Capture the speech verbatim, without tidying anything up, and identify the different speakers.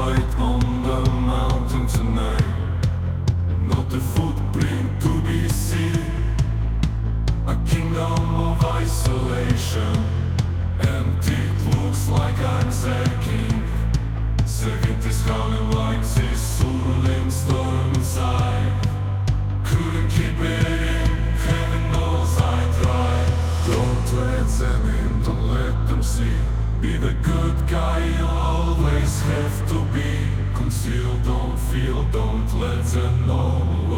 Speaker 1: light on the mountain tonight. Not a footprint to be seen. A kingdom of isolation. Empty, it looks like I'm their king. Second is calling like this swirling storm inside. Couldn't keep it in, heaven knows I tried. Don't let them in, don't let them see. Be the good guy you always have to be. Conceal, don't feel, don't let them know.